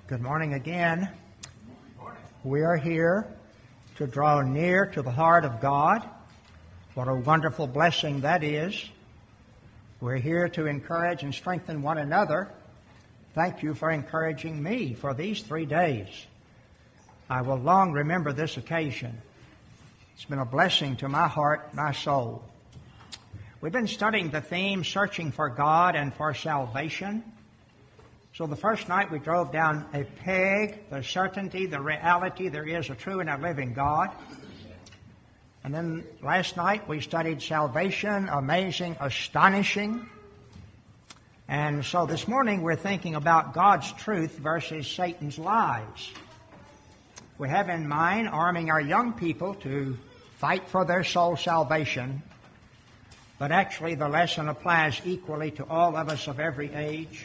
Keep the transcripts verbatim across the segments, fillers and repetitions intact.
Good morning again. We are here to draw near to the heart of God. What a wonderful blessing that is. We're here to encourage and strengthen one another. Thank you for encouraging me for these three days. I will long remember this occasion. It's been a blessing to my heart, my soul. We've been studying the theme, Searching for God and for Salvation. So the first night we drove down a peg, the certainty, the reality there is a true and a living God. And then last night we studied salvation, amazing, astonishing. And so this morning we're thinking about God's truth versus Satan's lies. We have in mind arming our young people to fight for their soul salvation. But actually the lesson applies equally to all of us of every age.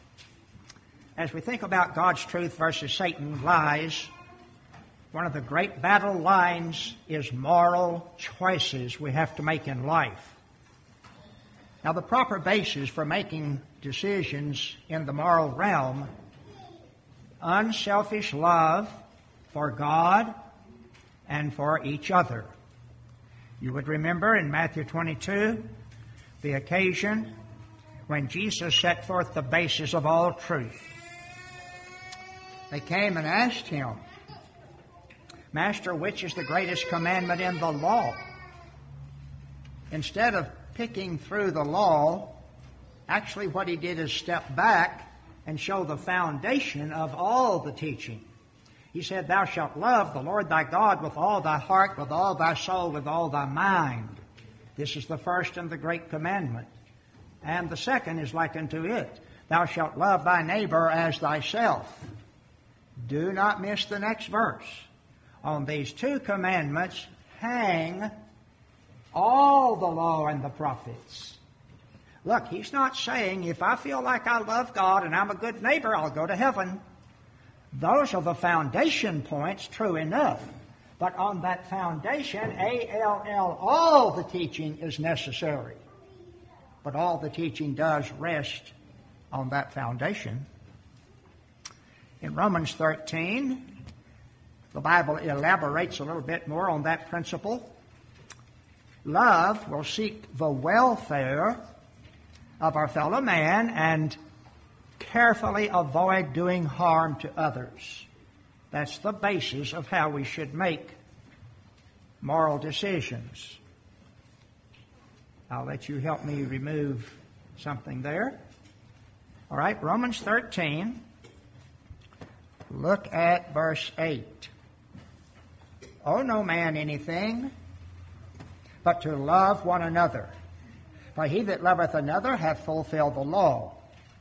As we think about God's truth versus Satan's lies, one of the great battle lines is moral choices we have to make in life. Now, the proper basis for making decisions in the moral realm, unselfish love for God and for each other. You would remember in Matthew twenty-two, the occasion when Jesus set forth the basis of all truth. They came and asked him, Master, which is the greatest commandment in the law? Instead of picking through the law, actually what he did is step back and show the foundation of all the teaching. He said, Thou shalt love the Lord thy God with all thy heart, with all thy soul, with all thy mind. This is the first and the great commandment. And the second is like unto it. Thou shalt love thy neighbor as thyself. Do not miss the next verse. On these two commandments hang all the law and the prophets. Look, he's not saying if I feel like I love God and I'm a good neighbor, I'll go to heaven. Those are the foundation points, true enough. But on that foundation, A L L, all the teaching is necessary. But all the teaching does rest on that foundation. In Romans thirteen, the Bible elaborates a little bit more on that principle. Love will seek the welfare of our fellow man and carefully avoid doing harm to others. That's the basis of how we should make moral decisions. I'll let you help me remove something there. All right, Romans thirteen. Look at verse eight. Owe no man anything, but to love one another. For he that loveth another hath fulfilled the law.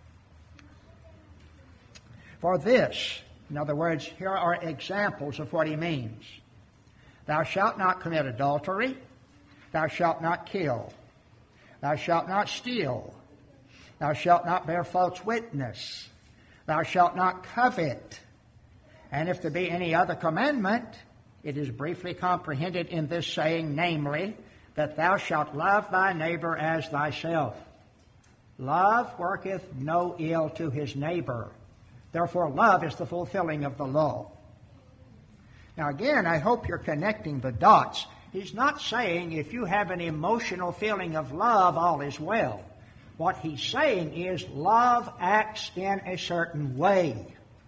For this, in other words, here are examples of what he means. Thou shalt not commit adultery. Thou shalt not kill. Thou shalt not steal. Thou shalt not bear false witness. Thou shalt not covet. And if there be any other commandment, it is briefly comprehended in this saying, namely, that thou shalt love thy neighbor as thyself. Love worketh no ill to his neighbor. Therefore, love is the fulfilling of the law. Now again, I hope you're connecting the dots. He's not saying if you have an emotional feeling of love, all is well. What he's saying is love acts in a certain way.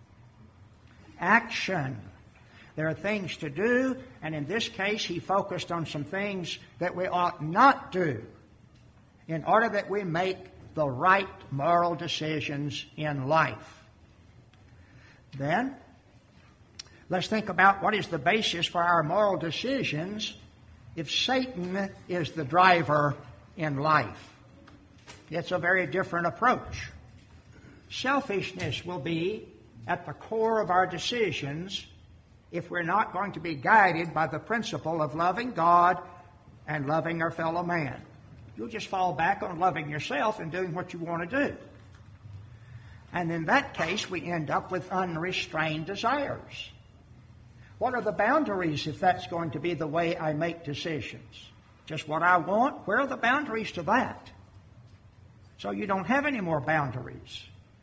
Action. There are things to do, and in this case he focused on some things that we ought not do in order that we make the right moral decisions in life. Then, let's think about what is the basis for our moral decisions if Satan is the driver in life. It's a very different approach. Selfishness will be at the core of our decisions if we're not going to be guided by the principle of loving God and loving our fellow man. You'll just fall back on loving yourself and doing what you want to do. And in that case, we end up with unrestrained desires. What are the boundaries if that's going to be the way I make decisions? Just what I want? Where are the boundaries to that? So you don't have any more boundaries.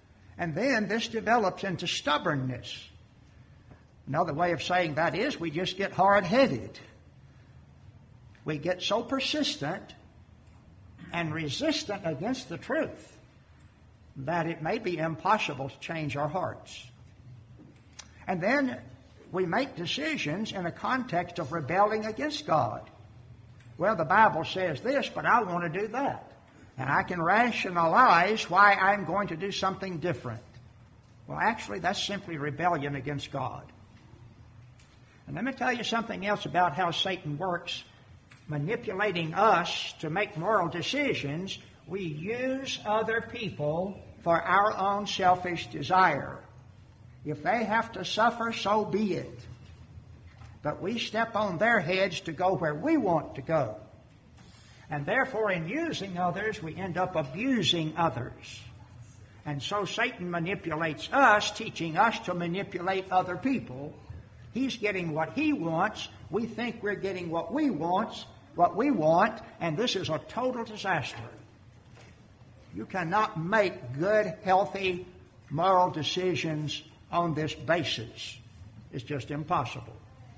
And then this develops into stubbornness. Another way of saying that is we just get hard-headed. We get so persistent and resistant against the truth that it may be impossible to change our hearts. And then we make decisions in a context of rebelling against God. Well, the Bible says this, but I want to do that. And I can rationalize why I'm going to do something different. Well, actually, that's simply rebellion against God. And let me tell you something else about how Satan works. Manipulating us to make moral decisions, we use other people for our own selfish desire. If they have to suffer, so be it. But we step on their heads to go where we want to go. And therefore, in using others, we end up abusing others. And so Satan manipulates us, teaching us to manipulate other people. He's getting what he wants. We think we're getting what we want, what we want, and this is a total disaster. You cannot make good, healthy, moral decisions on this basis. It's just impossible.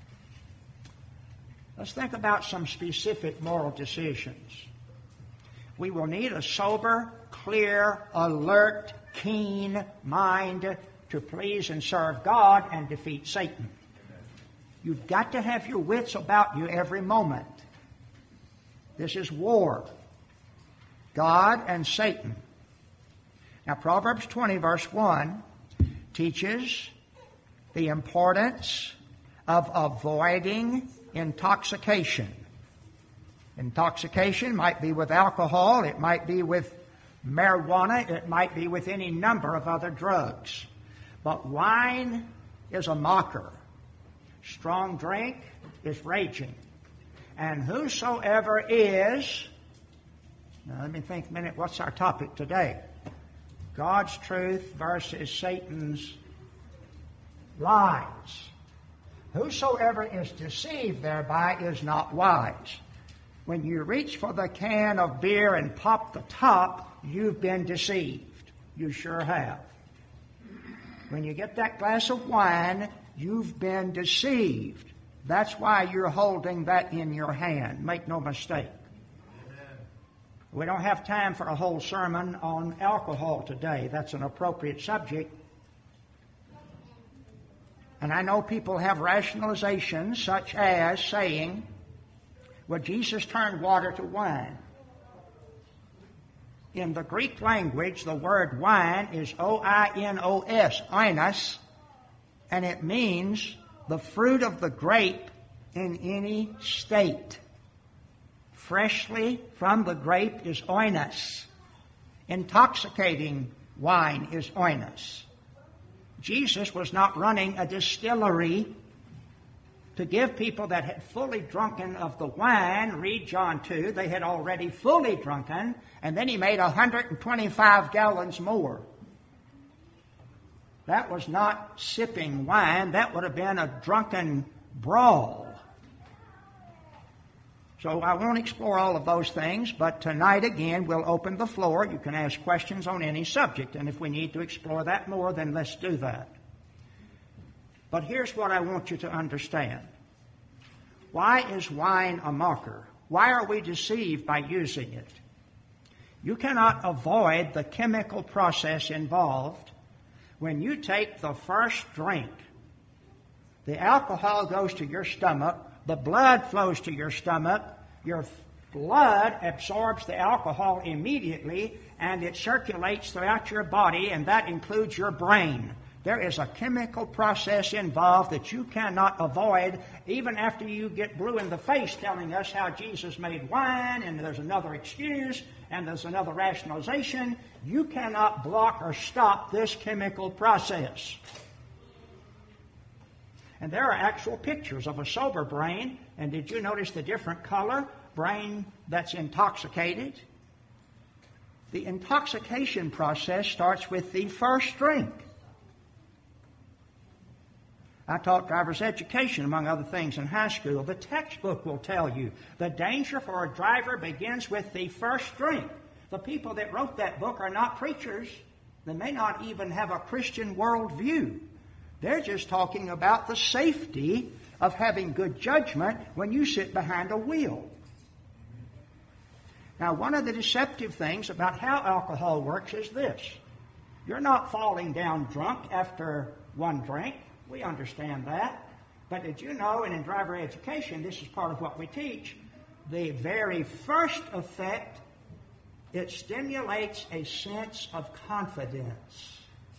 Let's think about some specific moral decisions. We will need a sober, clear, alert, keen mind to please and serve God and defeat Satan. You've got to have your wits about you every moment. This is war. God and Satan. Now, Proverbs twenty, verse one, teaches the importance of avoiding intoxication. Intoxication might be with alcohol, it might be with marijuana, it might be with any number of other drugs. But wine is a mocker. Strong drink is raging. And whosoever is, now let me think a minute, what's our topic today? God's truth versus Satan's lies. Whosoever is deceived thereby is not wise. When you reach for the can of beer and pop the top, you've been deceived. You sure have. When you get that glass of wine, you've been deceived. That's why you're holding that in your hand. Make no mistake. We don't have time for a whole sermon on alcohol today. That's an appropriate subject. And I know people have rationalizations such as saying, well, Jesus turned water to wine. In the Greek language, the word wine is O I N O S, oinos, and it means the fruit of the grape in any state. Freshly from the grape is oinos. Intoxicating wine is oinos. Jesus was not running a distillery to give people that had fully drunken of the wine. Read John two. They had already fully drunken, and then he made one hundred twenty-five gallons more. That was not sipping wine. That would have been a drunken brawl. So I won't explore all of those things, but tonight again we'll open the floor. You can ask questions on any subject, and if we need to explore that more, then let's do that. But here's what I want you to understand. Why is wine a mocker? Why are we deceived by using it? You cannot avoid the chemical process involved. When you take the first drink, the alcohol goes to your stomach, the blood flows to your stomach, your blood absorbs the alcohol immediately, and it circulates throughout your body, and that includes your brain. There is a chemical process involved that you cannot avoid, even after you get blue in the face telling us how Jesus made wine, and there's another excuse, and there's another rationalization. You cannot block or stop this chemical process. And there are actual pictures of a sober brain. And did you notice the different color? Brain that's intoxicated. The intoxication process starts with the first drink. I taught driver's education, among other things, in high school. The textbook will tell you the danger for a driver begins with the first drink. The people that wrote that book are not preachers. They may not even have a Christian worldview. They're just talking about the safety of having good judgment when you sit behind a wheel. Now, one of the deceptive things about how alcohol works is this. You're not falling down drunk after one drink. We understand that. But did you know, and in driver education, this is part of what we teach, the very first effect, it stimulates a sense of confidence.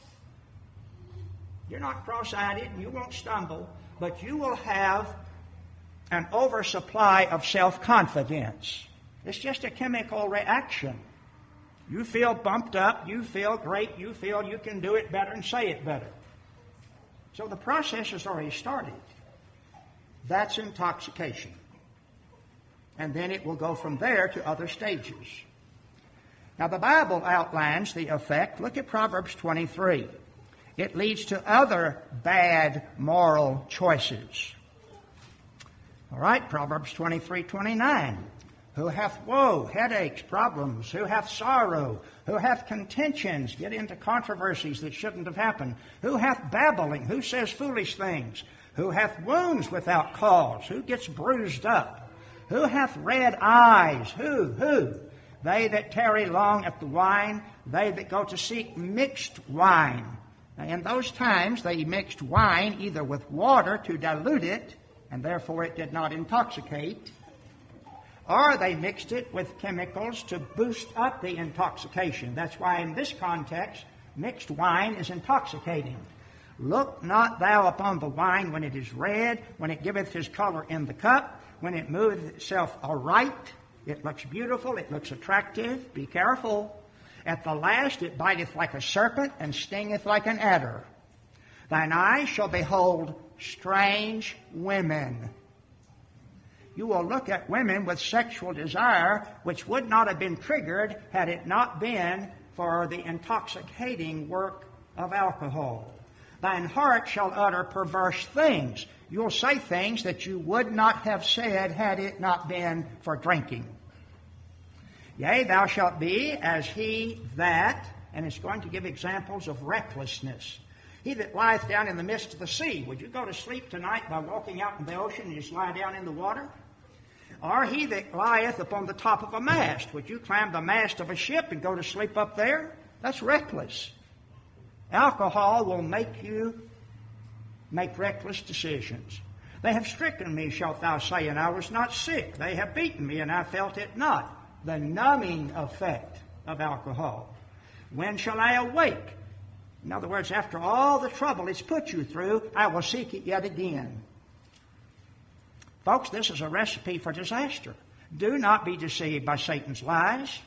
You're not cross-eyed and you won't stumble, but you will have an oversupply of self-confidence. It's just a chemical reaction. You feel bumped up, you feel great, you feel you can do it better and say it better. So the process has already started. That's intoxication. And then it will go from there to other stages. Now the Bible outlines the effect. Look at Proverbs twenty-three. It leads to other bad moral choices. All right, Proverbs twenty-three twenty-nine. Who hath woe, headaches, problems, who hath sorrow, who hath contentions, get into controversies that shouldn't have happened, who hath babbling, who says foolish things, who hath wounds without cause, who gets bruised up, who hath red eyes, who, who? They that tarry long at the wine, they that go to seek mixed wine. Now, in those times, they mixed wine either with water to dilute it, and therefore it did not intoxicate, or they mixed it with chemicals to boost up the intoxication. That's why in this context, mixed wine is intoxicating. Look not thou upon the wine when it is red, when it giveth his color in the cup, when it moveth itself aright. It looks beautiful, it looks attractive. Be careful. At the last it biteth like a serpent and stingeth like an adder. Thine eyes shall behold strange women. You will look at women with sexual desire, which would not have been triggered had it not been for the intoxicating work of alcohol. Thine heart shall utter perverse things. You'll say things that you would not have said had it not been for drinking. Yea, thou shalt be as he that, and it's going to give examples of recklessness. He that lieth down in the midst of the sea. Would you go to sleep tonight by walking out in the ocean and just lie down in the water? Or he that lieth upon the top of a mast. Would you climb the mast of a ship and go to sleep up there? That's reckless. Alcohol will make you make reckless decisions. They have stricken me, shalt thou say, and I was not sick. They have beaten me, and I felt it not. The numbing effect of alcohol. When shall I awake? In other words, after all the trouble it's put you through, I will seek it yet again. Folks, this is a recipe for disaster. Do not be deceived by Satan's lies.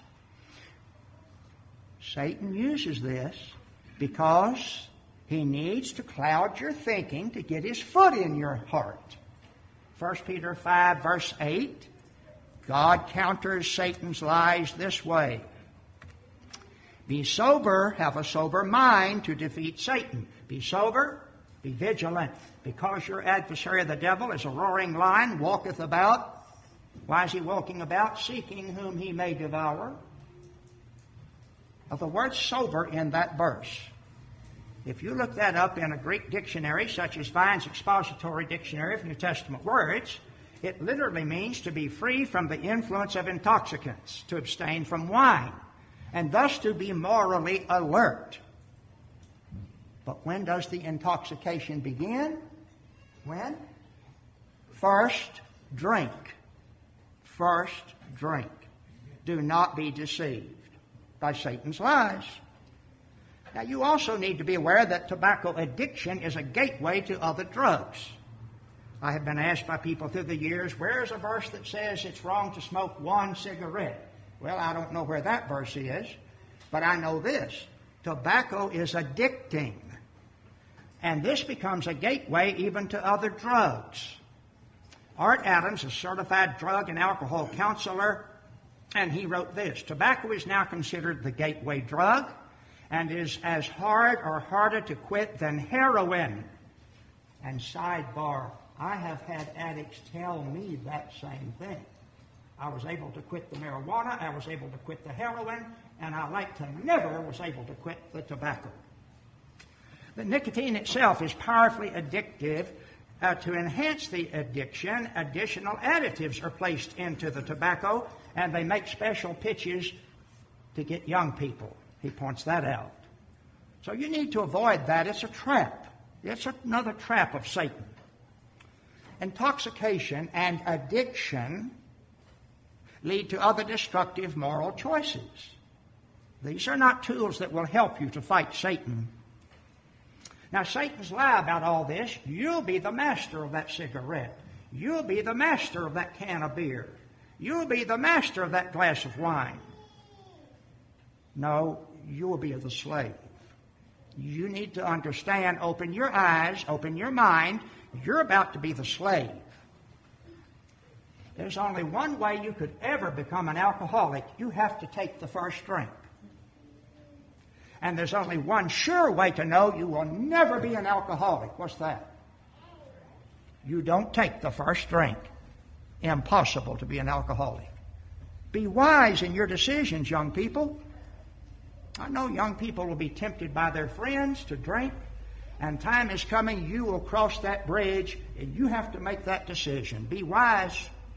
Satan uses this because he needs to cloud your thinking to get his foot in your heart. First Peter five, verse eight, God counters Satan's lies this way. Be sober, have a sober mind to defeat Satan. Be sober, be vigilant, because your adversary the devil is a roaring lion, walketh about. Why is he walking about? Seeking whom he may devour. Now, the word sober in that verse, if you look that up in a Greek dictionary, such as Vine's Expository Dictionary of New Testament Words, it literally means to be free from the influence of intoxicants, to abstain from wine, and thus to be morally alert. But when does the intoxication begin? When? First drink. First drink. Do not be deceived by Satan's lies. Now, you also need to be aware that tobacco addiction is a gateway to other drugs. I have been asked by people through the years, where's a verse that says it's wrong to smoke one cigarette? Well, I don't know where that verse is, but I know this. Tobacco is addicting. And this becomes a gateway even to other drugs. Art Adams, a certified drug and alcohol counselor, and he wrote this: tobacco is now considered the gateway drug and is as hard or harder to quit than heroin. And sidebar, I have had addicts tell me that same thing. I was able to quit the marijuana, I was able to quit the heroin, and I like to never was able to quit the tobacco. The nicotine itself is powerfully addictive. Uh, to enhance the addiction, additional additives are placed into the tobacco, and they make special pitches to get young people. He points that out. So you need to avoid that. It's a trap. It's another trap of Satan. Intoxication and addiction lead to other destructive moral choices. These are not tools that will help you to fight Satan. Now, Satan's lie about all this, you'll be the master of that cigarette. You'll be the master of that can of beer. You'll be the master of that glass of wine. No, you will be the slave. You need to understand, open your eyes, open your mind. You're about to be the slave. There's only one way you could ever become an alcoholic. You have to take the first drink. And there's only one sure way to know you will never be an alcoholic. What's that? You don't take the first drink. Impossible to be an alcoholic. Be wise in your decisions, young people. I know young people will be tempted by their friends to drink, and time is coming, you will cross that bridge, and you have to make that decision. Be wise.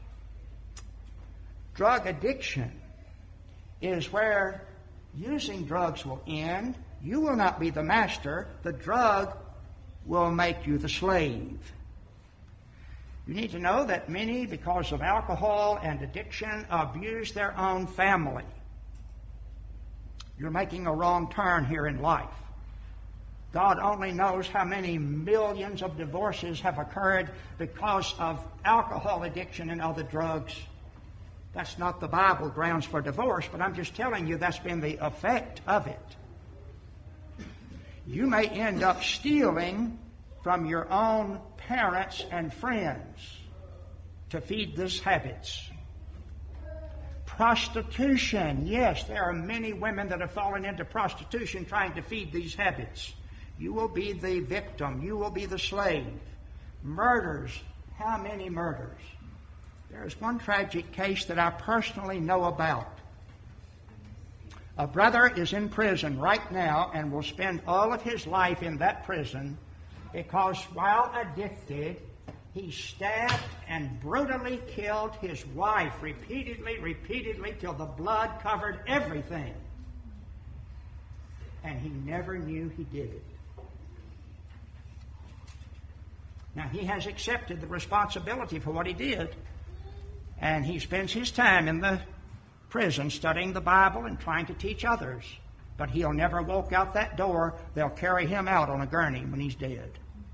Drug addiction is where using drugs will end. You will not be the master. The drug will make you the slave. You need to know that many, because of alcohol and addiction, abuse their own family. You're making a wrong turn here in life. God only knows how many millions of divorces have occurred because of alcohol addiction and other drugs. That's not the Bible grounds for divorce, but I'm just telling you that's been the effect of it. You may end up stealing from your own parents and friends to feed these habits. Prostitution. Yes, there are many women that have fallen into prostitution trying to feed these habits. You will be the victim. You will be the slave. Murders. How many murders? There's one tragic case that I personally know about. A brother is in prison right now and will spend all of his life in that prison because while addicted, he stabbed and brutally killed his wife repeatedly, repeatedly, till the blood covered everything. And he never knew he did it. Now, he has accepted the responsibility for what he did. And he spends his time in the prison studying the Bible and trying to teach others. But he'll never walk out that door. They'll carry him out on a gurney when he's dead.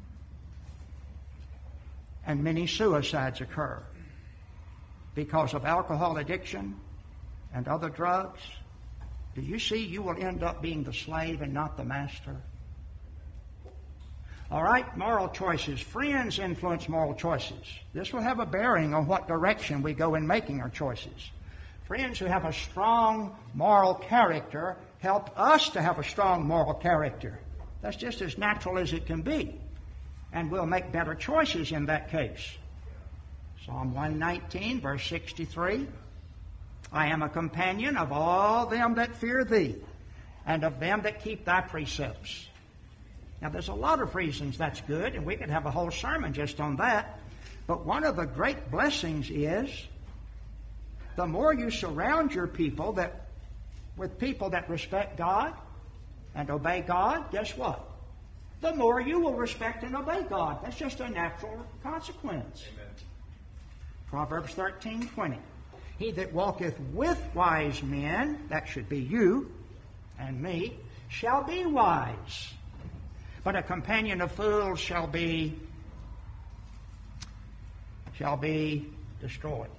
And many suicides occur because of alcohol addiction and other drugs. Do you see you will end up being the slave and not the master? All right, moral choices. Friends influence moral choices. This will have a bearing on what direction we go in making our choices. Friends who have a strong moral character help us to have a strong moral character. That's just as natural as it can be. And we'll make better choices in that case. Psalm one nineteen, verse sixty-three. I am a companion of all them that fear thee, and of them that keep thy precepts. Now, there's a lot of reasons that's good, and we could have a whole sermon just on that. But one of the great blessings is the more you surround your people that with people that respect God and obey God, guess what? The more you will respect and obey God. That's just a natural consequence. Amen. Proverbs thirteen twenty. He that walketh with wise men, that should be you and me, shall be wise. But a companion of fools shall be shall be destroyed.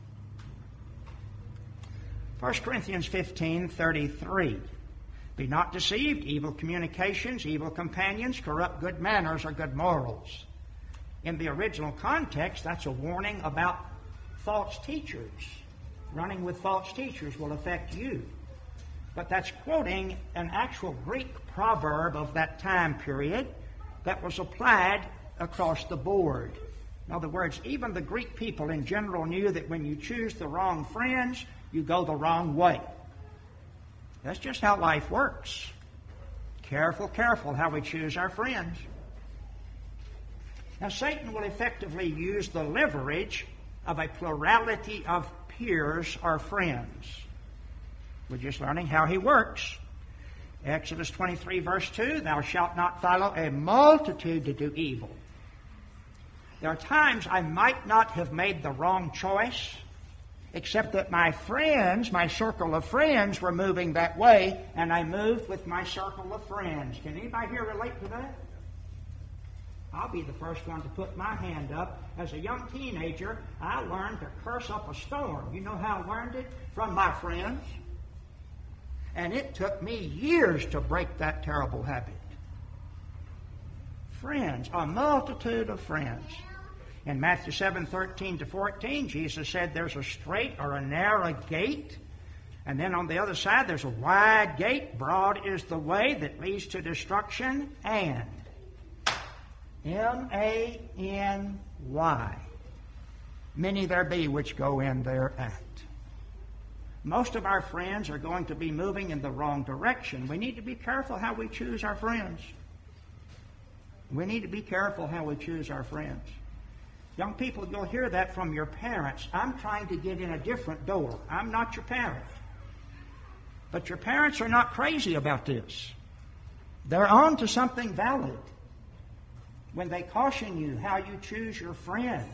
First Corinthians fifteen thirty-three. Be not deceived. Evil communications, evil companions, corrupt good manners or good morals. In the original context, that's a warning about false teachers. Running with false teachers will affect you. But that's quoting an actual Greek proverb of that time period that was applied across the board. In other words, even the Greek people in general knew that when you choose the wrong friends, you go the wrong way. That's just how life works. Careful, careful how we choose our friends. Now, Satan will effectively use the leverage of a plurality of peers or friends. We're just learning how he works. Exodus twenty-three, verse two, thou shalt not follow a multitude to do evil. There are times I might not have made the wrong choice, except that my friends, my circle of friends, were moving that way, and I moved with my circle of friends. Can anybody here relate to that? I'll be the first one to put my hand up. As a young teenager, I learned to curse up a storm. You know how I learned it? From my friends. And it took me years to break that terrible habit. Friends, a multitude of friends. In Matthew seven, thirteen to fourteen, Jesus said there's a straight or a narrow gate. And then on the other side, there's a wide gate. Broad is the way that leads to destruction. And M A N Y. Many there be which go in thereat. Most of our friends are going to be moving in the wrong direction. We need to be careful how we choose our friends. We need to be careful how we choose our friends. Young people, you'll hear that from your parents. I'm trying to get in a different door. I'm not your parent. But your parents are not crazy about this. They're on to something valid when they caution you how you choose your friends.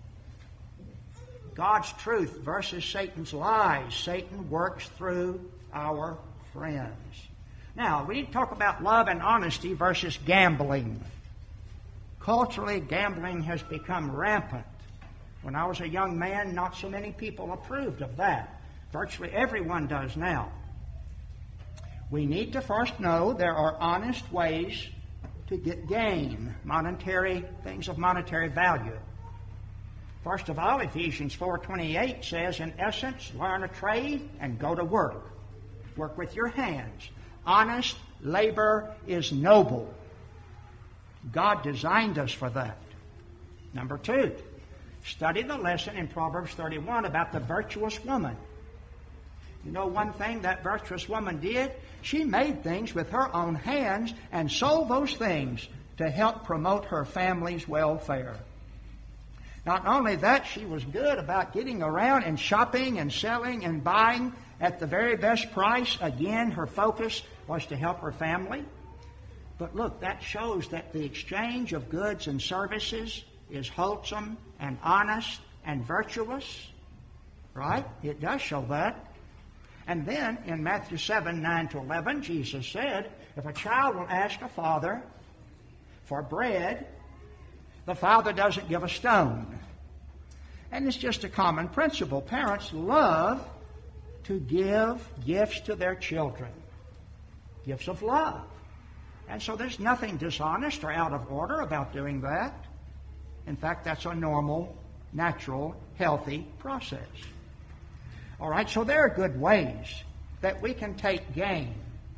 God's truth versus Satan's lies. Satan works through our friends. Now, we need to talk about love and honesty versus gambling. Culturally, gambling has become rampant. When I was a young man, not so many people approved of that. Virtually everyone does now. We need to first know there are honest ways to get gain, monetary things of monetary value. First of all, Ephesians four twenty-eight says, in essence, learn a trade and go to work. Work with your hands. Honest labor is noble. God designed us for that. Number two, study the lesson in Proverbs thirty-one about the virtuous woman. You know one thing that virtuous woman did? She made things with her own hands and sold those things to help promote her family's welfare. Not only that, she was good about getting around and shopping and selling and buying at the very best price. Again, her focus was to help her family. But look, that shows that the exchange of goods and services is wholesome and honest and virtuous. Right? It does show that. And then in Matthew seven, nine to eleven, Jesus said, if a child will ask a father for bread, the father doesn't give a stone. And it's just a common principle. Parents love to give gifts to their children. Gifts of love. And so there's nothing dishonest or out of order about doing that. In fact, that's a normal, natural, healthy process. All right, so there are good ways that we can take gain.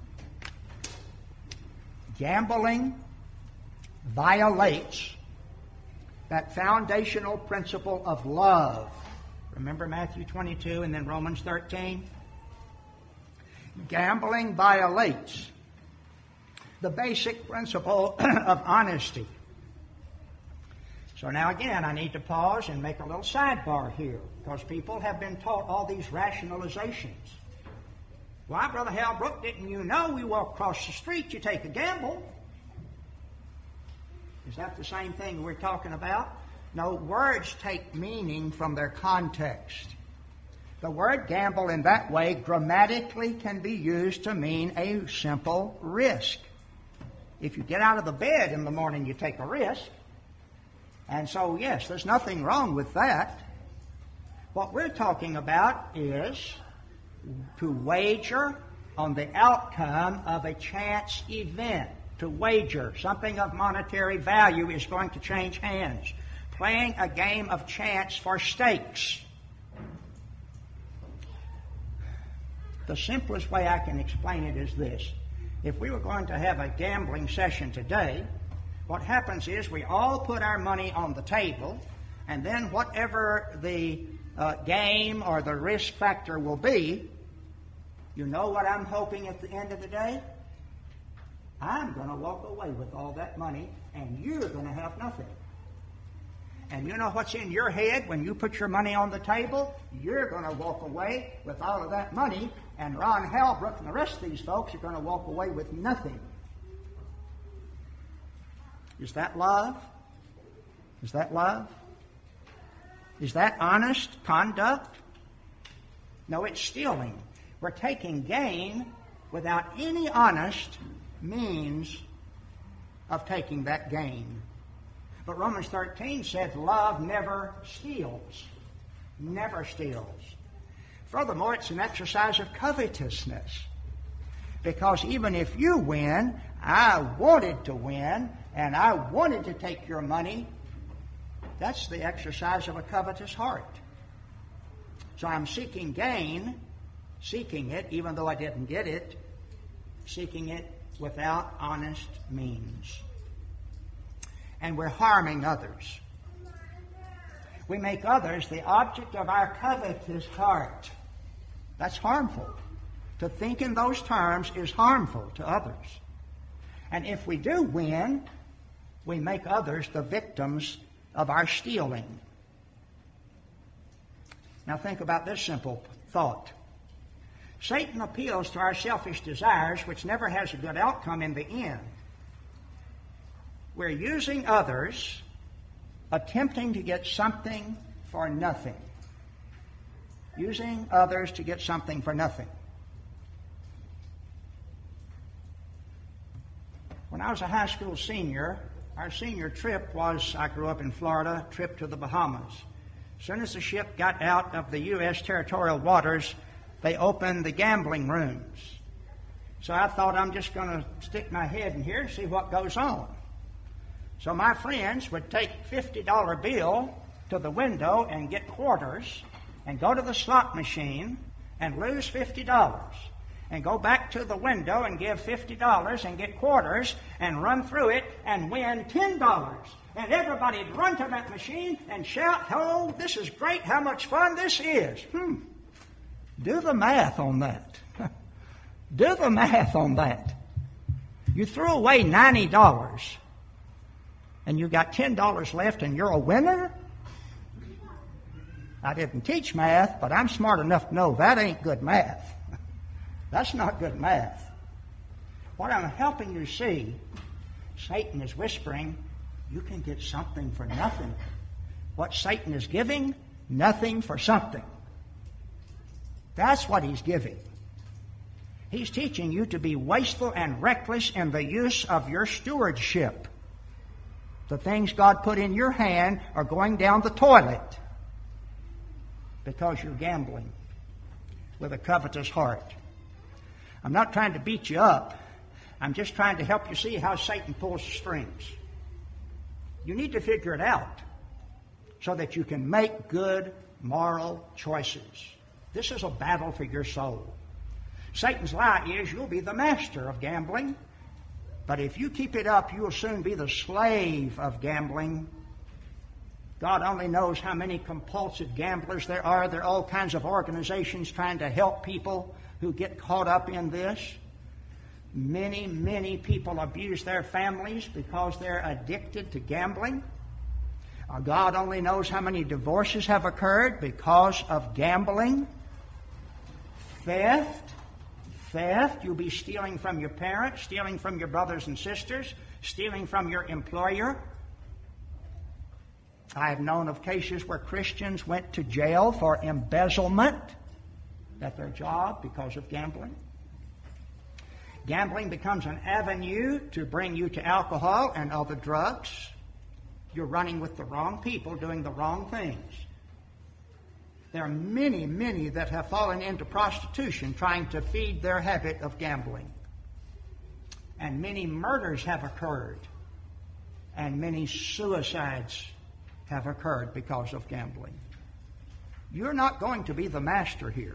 Gambling violates that foundational principle of love. Remember Matthew twenty-two and then Romans thirteen? Gambling violates the basic principle of honesty. So now again, I need to pause and make a little sidebar here, because people have been taught all these rationalizations. Why, Brother Halbrook, didn't you know we walk across the street, you take a gamble? Is that the same thing we're talking about? No, words take meaning from their context. The word gamble in that way grammatically can be used to mean a simple risk. If you get out of the bed in the morning, you take a risk. And so, yes, there's nothing wrong with that. What we're talking about is to wager on the outcome of a chance event. To wager something of monetary value is going to change hands. Playing a game of chance for stakes. The simplest way I can explain it is this. If we were going to have a gambling session today, what happens is we all put our money on the table, and then whatever the uh, game or the risk factor will be, You know what I'm hoping at the end of the day? I'm going to walk away with all that money, and you're going to have nothing. And you know what's in your head when you put your money on the table? You're going to walk away with all of that money, and Ron Halbrook and the rest of these folks are going to walk away with nothing. Is that love? Is that love? Is that honest conduct? No, it's stealing. We're taking gain without any honest means of taking that gain. But Romans thirteen said love never steals. Never steals. Furthermore, it's an exercise of covetousness. Because even if you win, I wanted to win, and I wanted to take your money, that's the exercise of a covetous heart. So I'm seeking gain, seeking it, even though I didn't get it, seeking it without honest means. And we're harming others. We make others the object of our covetous heart. That's harmful. To think in those terms is harmful to others. And if we do win, we make others the victims of our stealing. Now think about this simple thought. Satan appeals to our selfish desires, which never has a good outcome in the end. We're using others, attempting to get something for nothing. Using others to get something for nothing. When I was a high school senior, our senior trip was, I grew up in Florida, trip to the Bahamas. As soon as the ship got out of the U S territorial waters, they opened the gambling rooms. So I thought, I'm just going to stick my head in here and see what goes on. So my friends would take fifty dollar bill to the window and get quarters and go to the slot machine and lose fifty dollars. And go back to the window and give fifty dollars and get quarters and run through it and win ten dollars. And everybody'd run to that machine and shout, oh, this is great, how much fun this is. Hmm. Do the math on that. Do the math on that. You threw away ninety dollars and you got ten dollars left and you're a winner? I didn't teach math, but I'm smart enough to know that ain't good math. That's not good math. What I'm helping you see, Satan is whispering, you can get something for nothing. What Satan is giving, nothing for something. That's what he's giving. He's teaching you to be wasteful and reckless in the use of your stewardship. The things God put in your hand are going down the toilet because you're gambling with a covetous heart. I'm not trying to beat you up. I'm just trying to help you see how Satan pulls the strings. You need to figure it out so that you can make good moral choices. This is a battle for your soul. Satan's lie is you'll be the master of gambling, but if you keep it up, you'll soon be the slave of gambling. God only knows how many compulsive gamblers there are. There are all kinds of organizations trying to help people who get caught up in this. Many, many people abuse their families because they're addicted to gambling. Uh, God only knows how many divorces have occurred because of gambling. Theft. Theft. You'll be stealing from your parents, stealing from your brothers and sisters, stealing from your employer. I have known of cases where Christians went to jail for embezzlement at their job because of gambling. Gambling becomes an avenue to bring you to alcohol and other drugs. You're running with the wrong people doing the wrong things. There are many, many that have fallen into prostitution trying to feed their habit of gambling. And many murders have occurred. And many suicides have occurred because of gambling. You're not going to be the master here.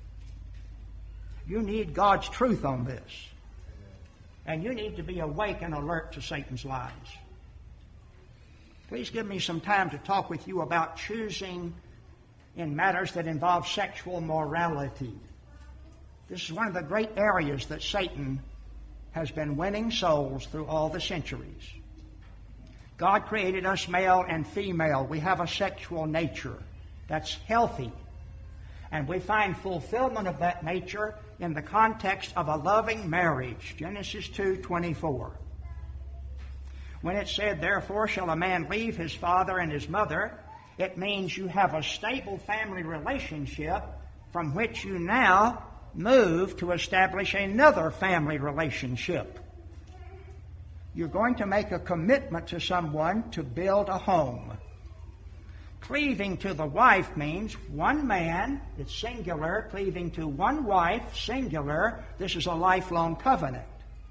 You need God's truth on this. And you need to be awake and alert to Satan's lies. Please give me some time to talk with you about choosing in matters that involve sexual morality. This is one of the great areas that Satan has been winning souls through all the centuries. God created us male and female. We have a sexual nature that's healthy. And we find fulfillment of that nature in the context of a loving marriage. Genesis two twenty-four. When it said, therefore shall a man leave his father and his mother, it means you have a stable family relationship from which you now move to establish another family relationship. You're going to make a commitment to someone to build a home. Cleaving to the wife means one man, it's singular, cleaving to one wife, singular. This is a lifelong covenant.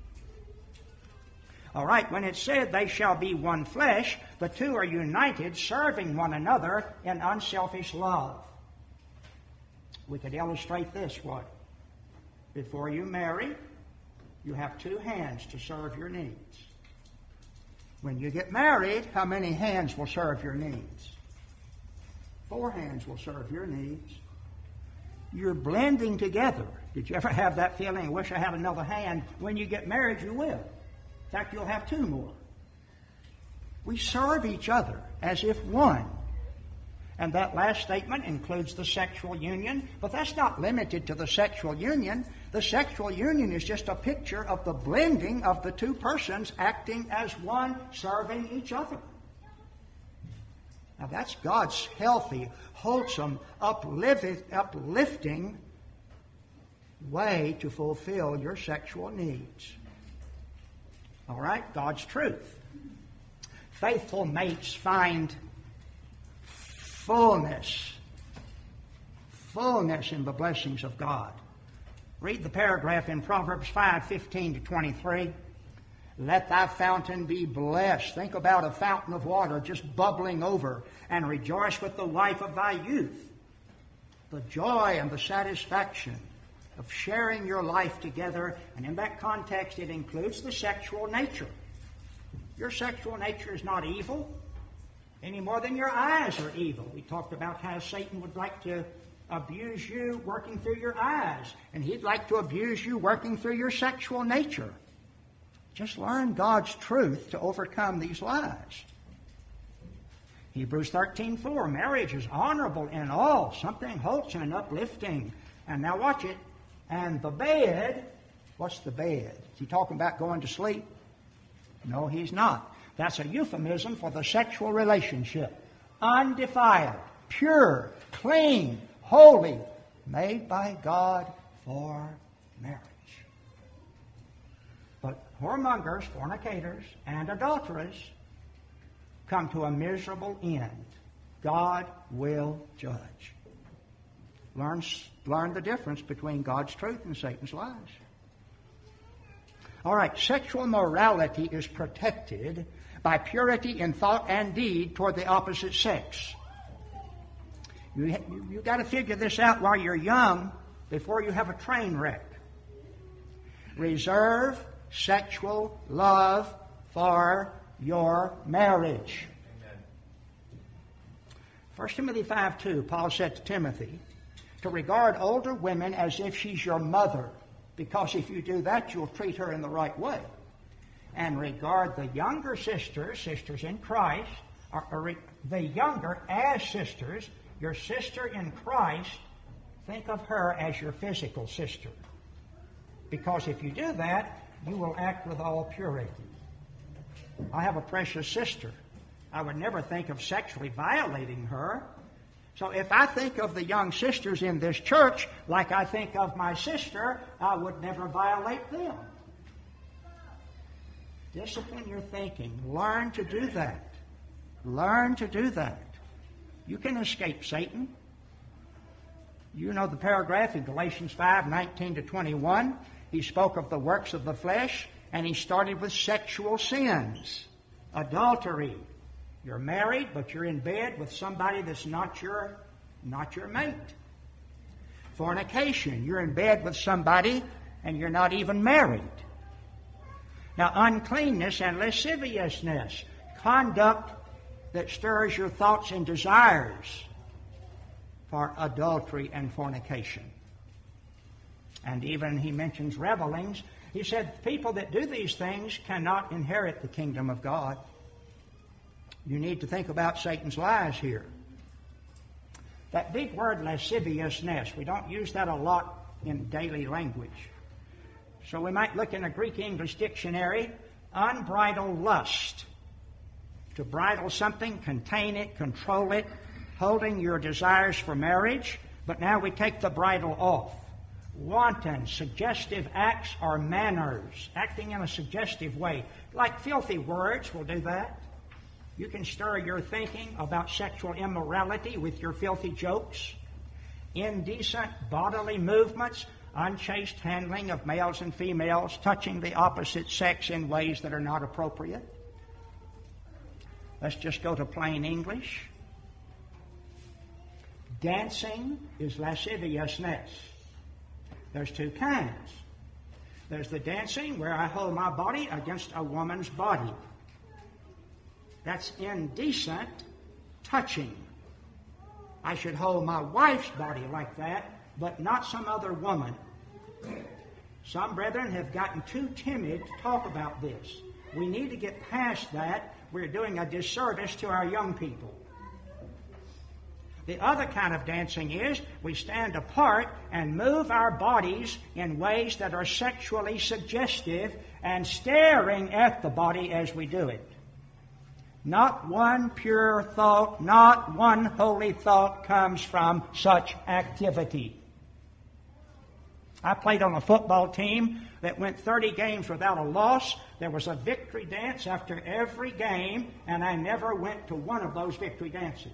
All right, when it said they shall be one flesh, the two are united, serving one another in unselfish love. We could illustrate this, what? Before you marry, you have two hands to serve your needs. When you get married, how many hands will serve your needs? Four hands will serve your needs. You're blending together. Did you ever have that feeling, I wish I had another hand? When you get married, you will. In fact, you'll have two more. We serve each other as if one. And that last statement includes the sexual union, but that's not limited to the sexual union. The sexual union is just a picture of the blending of the two persons acting as one, serving each other. Now that's God's healthy, wholesome, uplifting way to fulfill your sexual needs. All right, God's truth. Faithful mates find fullness, fullness in the blessings of God. Read the paragraph in Proverbs five fifteen to twenty-three. Let thy fountain be blessed. Think about a fountain of water just bubbling over, and rejoice with the wife of thy youth. The joy and the satisfaction of sharing your life together, and in that context it includes the sexual nature. Your sexual nature is not evil any more than your eyes are evil. We talked about how Satan would like to abuse you working through your eyes, and he'd like to abuse you working through your sexual nature. Just learn God's truth to overcome these lies. Hebrews thirteen four, marriage is honorable in all, something wholesome and uplifting. And now watch it. And the bed, what's the bed? Is he talking about going to sleep? No, he's not. That's a euphemism for the sexual relationship. Undefiled, pure, clean, holy, made by God for marriage. But whoremongers, fornicators, and adulterers come to a miserable end. God will judge. Learn, learn the difference between God's truth and Satan's lies. All right, sexual morality is protected by purity in thought and deed toward the opposite sex. You, you, you've got to figure this out while you're young before you have a train wreck. Reserve sexual love for your marriage. Amen. First Timothy five two, Paul said to Timothy, to regard older women as if she's your mother, because if you do that, you'll treat her in the right way. And regard the younger sisters, sisters in Christ, or, or the younger as sisters, your sister in Christ, think of her as your physical sister. Because if you do that, you will act with all purity. I have a precious sister. I would never think of sexually violating her. So if I think of the young sisters in this church like I think of my sister, I would never violate them. Discipline your thinking. Learn to do that. Learn to do that. You can escape Satan. You know the paragraph in Galatians five nineteen to twenty-one. He spoke of the works of the flesh, and he started with sexual sins. Adultery. You're married, but you're in bed with somebody that's not your, not your mate. Fornication. You're in bed with somebody, and you're not even married. Now, uncleanness and lasciviousness. Conduct that stirs your thoughts and desires for adultery and fornication. And even he mentions revelings. He said people that do these things cannot inherit the kingdom of God. You need to think about Satan's lies here. That big word lasciviousness, we don't use that a lot in daily language. So we might look in a Greek English dictionary, unbridled lust. To bridle something, contain it, control it, holding your desires for marriage, but now we take the bridle off. Wanton, suggestive acts or manners, acting in a suggestive way. Like filthy words will do that. You can stir your thinking about sexual immorality with your filthy jokes. Indecent bodily movements, unchaste handling of males and females, touching the opposite sex in ways that are not appropriate. Let's just go to plain English. Dancing is lasciviousness. There's two kinds. There's the dancing where I hold my body against a woman's body. That's indecent touching. I should hold my wife's body like that, but not some other woman. Some brethren have gotten too timid to talk about this. We need to get past that. We're doing a disservice to our young people. The other kind of dancing is we stand apart and move our bodies in ways that are sexually suggestive and staring at the body as we do it. Not one pure thought, not one holy thought comes from such activity. I played on a football team that went thirty games without a loss. There was a victory dance after every game, and I never went to one of those victory dances.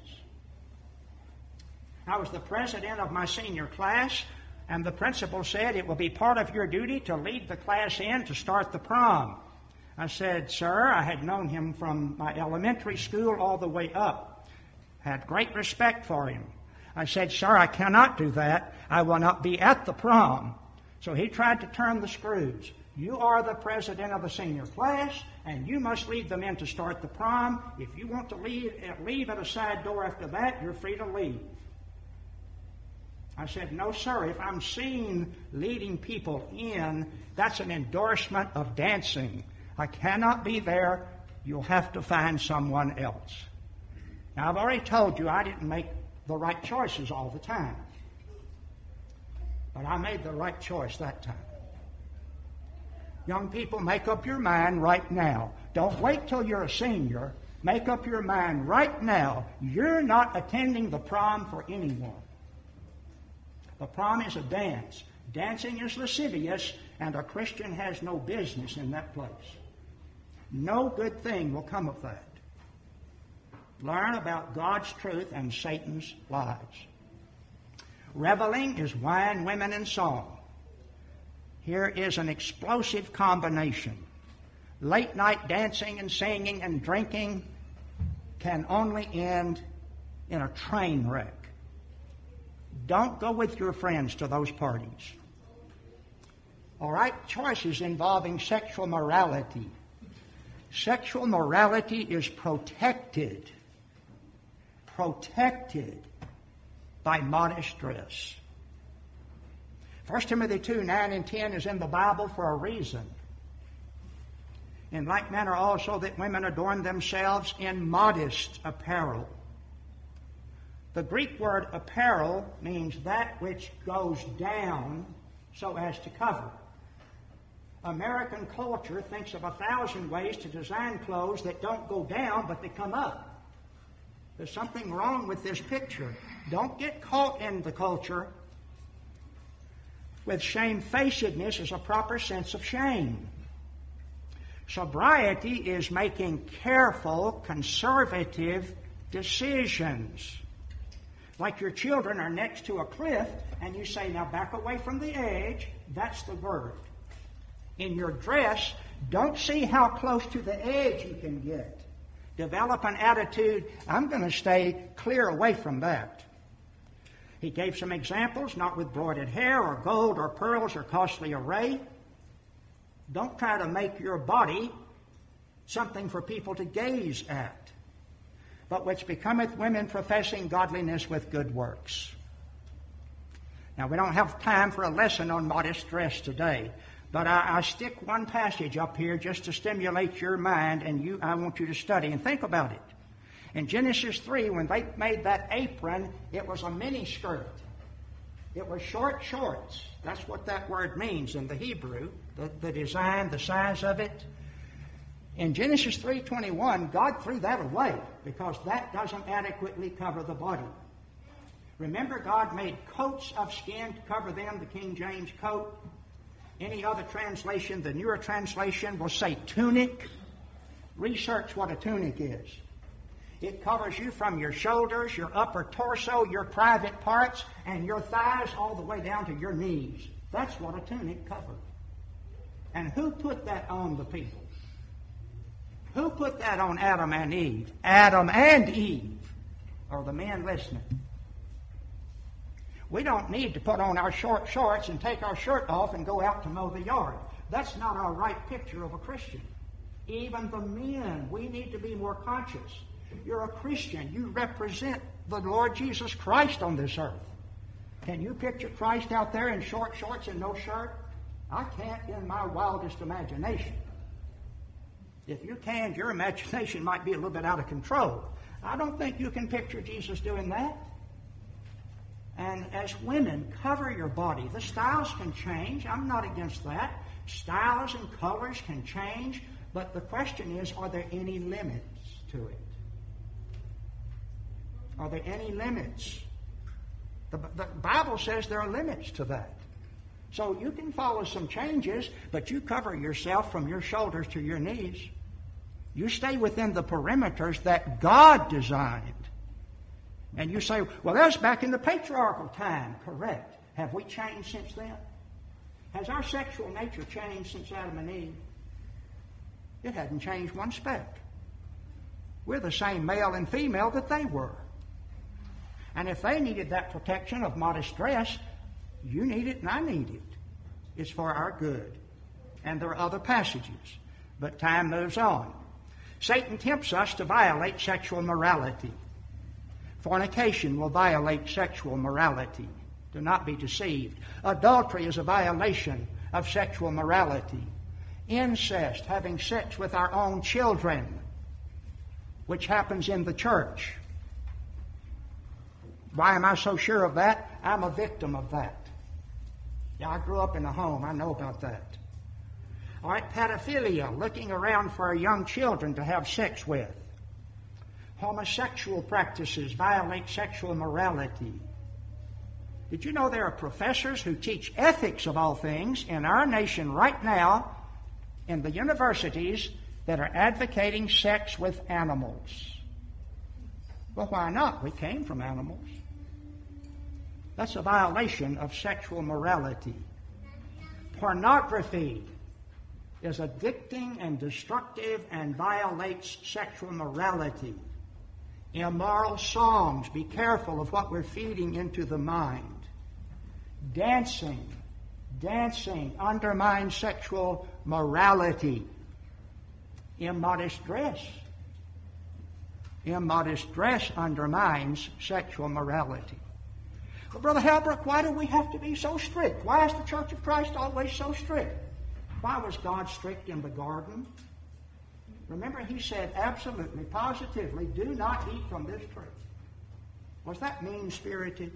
I was the president of my senior class, and the principal said it will be part of your duty to lead the class in to start the prom. I said, sir, I had known him from my elementary school all the way up. Had great respect for him. I said, sir, I cannot do that. I will not be at the prom. So he tried to turn the screws. You are the president of the senior class, and you must lead them in to start the prom. If you want to leave, leave at a side door after that, you're free to leave. I said, no, sir, if I'm seen leading people in, that's an endorsement of dancing. I cannot be there. You'll have to find someone else. Now, I've already told you I didn't make the right choices all the time. But I made the right choice that time. Young people, make up your mind right now. Don't wait till you're a senior. Make up your mind right now. You're not attending the prom for anyone. The prom is a dance. Dancing is lascivious, and a Christian has no business in that place. No good thing will come of that. Learn about God's truth and Satan's lies. Reveling is wine, women, and song. Here is an explosive combination. Late night dancing and singing and drinking can only end in a train wreck. Don't go with your friends to those parties. All right, choices involving sexual morality. Sexual morality is protected, protected by modest dress. First Timothy two, nine and ten is in the Bible for a reason. In like manner also that women adorn themselves in modest apparel. The Greek word apparel means that which goes down so as to cover. American culture thinks of a thousand ways to design clothes that don't go down, but they come up. There's something wrong with this picture. Don't get caught in the culture with shamefacedness as a proper sense of shame. Sobriety is making careful, conservative decisions. Like your children are next to a cliff, and you say, now back away from the edge. That's the word. In your dress, don't see how close to the edge you can get. Develop an attitude, I'm going to stay clear away from that. He gave some examples, not with broided hair or gold or pearls or costly array. Don't try to make your body something for people to gaze at, but which becometh women professing godliness with good works. Now, we don't have time for a lesson on modest dress today, but I, I stick one passage up here just to stimulate your mind, and you, I want you to study and think about it. In Genesis three, when they made that apron, it was a mini skirt. It was short shorts. That's what that word means in the Hebrew, the, the design, the size of it. In Genesis three twenty-one, God threw that away because that doesn't adequately cover the body. Remember, God made coats of skin to cover them, the King James coat. Any other translation, the newer translation, will say tunic. Research what a tunic is. It covers you from your shoulders, your upper torso, your private parts, and your thighs all the way down to your knees. That's what a tunic covered. And who put that on the people? Who put that on Adam and Eve? Adam and Eve. Are the men listening? We don't need to put on our short shorts and take our shirt off and go out to mow the yard. That's not our right picture of a Christian. Even the men, we need to be more conscious. You're a Christian. You represent the Lord Jesus Christ on this earth. Can you picture Christ out there in short shorts and no shirt? I can't in my wildest imagination. If you can, your imagination might be a little bit out of control. I don't think you can picture Jesus doing that. And as women, cover your body. The styles can change. I'm not against that. Styles and colors can change. But the question is, are there any limits to it? Are there any limits? The, the Bible says there are limits to that. So you can follow some changes, but you cover yourself from your shoulders to your knees. You stay within the perimeters that God designed. And you say, well, that was back in the patriarchal time. Correct. Have we changed since then? Has our sexual nature changed since Adam and Eve? It hadn't changed one speck. We're the same male and female that they were. And if they needed that protection of modest dress, you need it and I need it. It's for our good. And there are other passages. But time moves on. Satan tempts us to violate sexual morality. Fornication will violate sexual morality. Do not be deceived. Adultery is a violation of sexual morality. Incest, having sex with our own children, which happens in the church. Why am I so sure of that? I'm a victim of that. Yeah, I grew up in a home. I know about that. All right, pedophilia, looking around for young children to have sex with. Homosexual practices violate sexual morality. Did you know there are professors who teach ethics of all things in our nation right now in the universities that are advocating sex with animals? Well, why not? We came from animals. That's a violation of sexual morality. Pornography is addicting and destructive and violates sexual morality. Immoral songs, be careful of what we're feeding into the mind. Dancing, dancing undermines sexual morality. Immodest dress. Immodest dress undermines sexual morality. But Brother Halbrook, why do we have to be so strict? Why is the Church of Christ always so strict? Why was God strict in the garden? Remember, he said absolutely, positively, do not eat from this tree. Was that mean-spirited?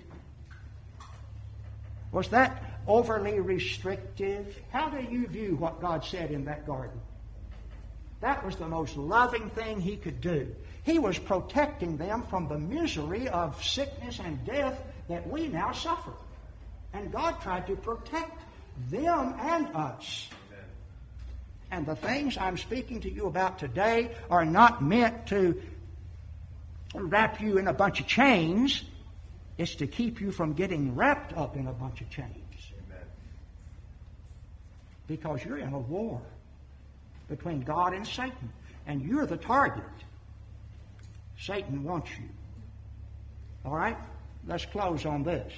Was that overly restrictive? How do you view what God said in that garden? That was the most loving thing he could do. He was protecting them from the misery of sickness and death that we now suffer. And God tried to protect them and us. And the things I'm speaking to you about today are not meant to wrap you in a bunch of chains. It's to keep you from getting wrapped up in a bunch of chains. Amen. Because you're in a war between God and Satan. And you're the target. Satan wants you. All right? Let's close on this.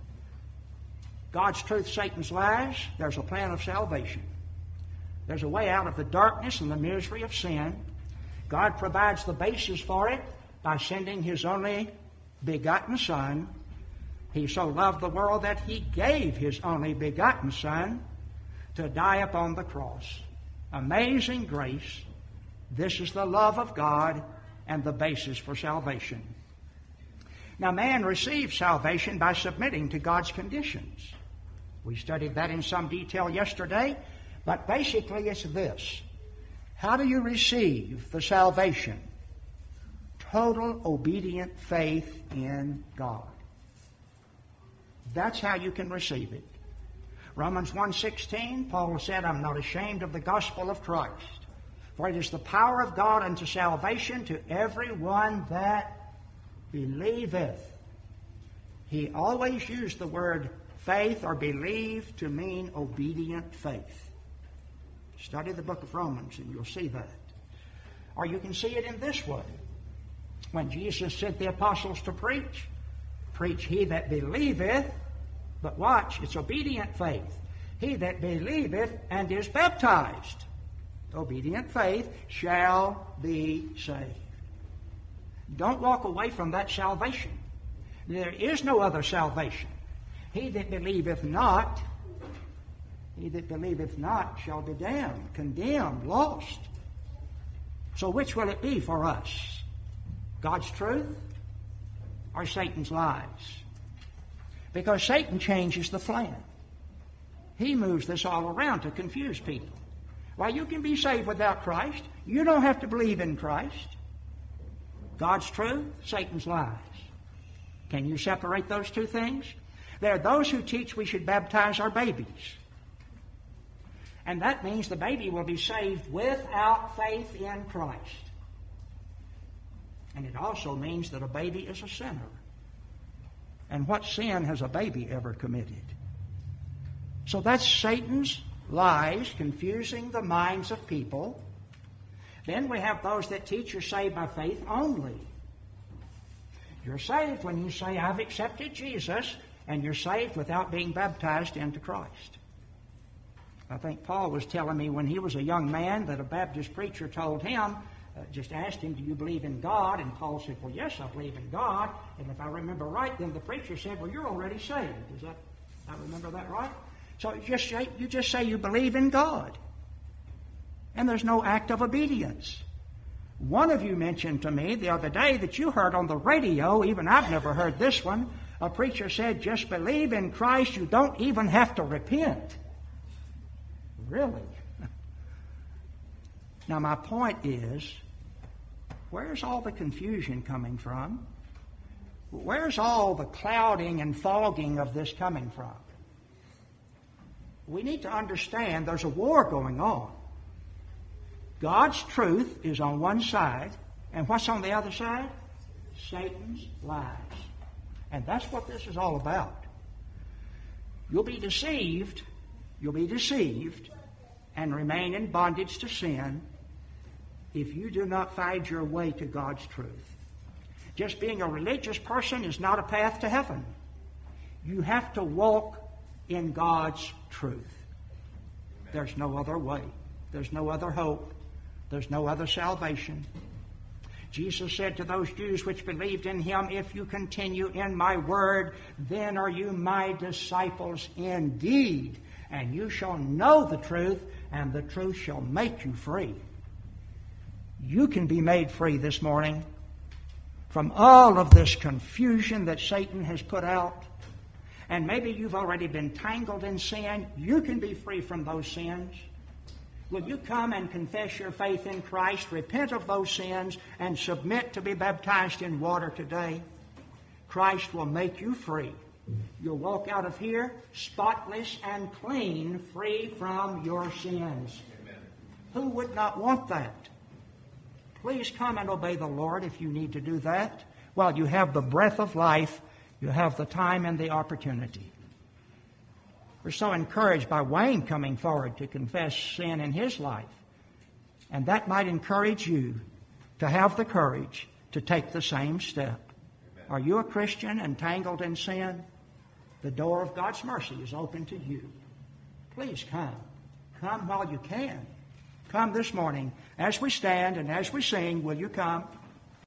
God's truth, Satan's lies. There's a plan of salvation. There's a way out of the darkness and the misery of sin. God provides the basis for it by sending His only begotten Son, He so loved the world that He gave His only begotten Son to die upon the cross. Amazing grace. This is the love of God and the basis for salvation. Now, man receives salvation by submitting to God's conditions. We studied that in some detail yesterday, but basically it's this. How do you receive the salvation? Total obedient faith in God. That's how you can receive it. Romans one sixteen, Paul said, I'm not ashamed of the gospel of Christ, for it is the power of God unto salvation to everyone that believeth. He always used the word faith or believe to mean obedient faith. Study the book of Romans and you'll see that. Or you can see it in this way. When Jesus sent the apostles to preach, preach he that believeth, but watch, it's obedient faith. He that believeth and is baptized, obedient faith, shall be saved. Don't walk away from that salvation. There is no other salvation. He that believeth not, he that believeth not shall be damned, condemned, lost. So which will it be for us? God's truth or Satan's lies? Because Satan changes the plan. He moves this all around to confuse people. While you can be saved without Christ, you don't have to believe in Christ. God's truth, Satan's lies. Can you separate those two things? There are those who teach we should baptize our babies. And that means the baby will be saved without faith in Christ. And it also means that a baby is a sinner. And what sin has a baby ever committed? So that's Satan's lies, confusing the minds of people. Then we have those that teach you're saved by faith only. You're saved when you say, I've accepted Jesus, and you're saved without being baptized into Christ. I think Paul was telling me when he was a young man that a Baptist preacher told him, uh, just asked him, do you believe in God? And Paul said, well, yes, I believe in God. And if I remember right, then the preacher said, well, you're already saved. Is that, I remember that right? So you just say, you just say you believe in God. And there's no act of obedience. One of you mentioned to me the other day that you heard on the radio, even I've never heard this one, a preacher said, just believe in Christ, you don't even have to repent. Really? Now my point is, where's all the confusion coming from? Where's all the clouding and fogging of this coming from? We need to understand there's a war going on. God's truth is on one side, and what's on the other side? Satan's lies. And that's what this is all about. You'll be deceived, you'll be deceived, and remain in bondage to sin if you do not find your way to God's truth. Just being a religious person is not a path to heaven. You have to walk in God's truth. There's no other way. There's no other hope. There's no other salvation. Jesus said to those Jews which believed in him, if you continue in my word, then are you my disciples indeed, and you shall know the truth, and the truth shall make you free. You can be made free this morning from all of this confusion that Satan has put out. And maybe you've already been tangled in sin. You can be free from those sins. Will you come and confess your faith in Christ, repent of those sins, and submit to be baptized in water today? Christ will make you free. You'll walk out of here spotless and clean, free from your sins. Amen. Who would not want that? Please come and obey the Lord if you need to do that. While you have the breath of life, you have the time and the opportunity. We're so encouraged by Wayne coming forward to confess sin in his life. And that might encourage you to have the courage to take the same step. Amen. Are you a Christian entangled in sin? The door of God's mercy is open to you. Please come. Come while you can. Come this morning. As we stand and as we sing, will you come?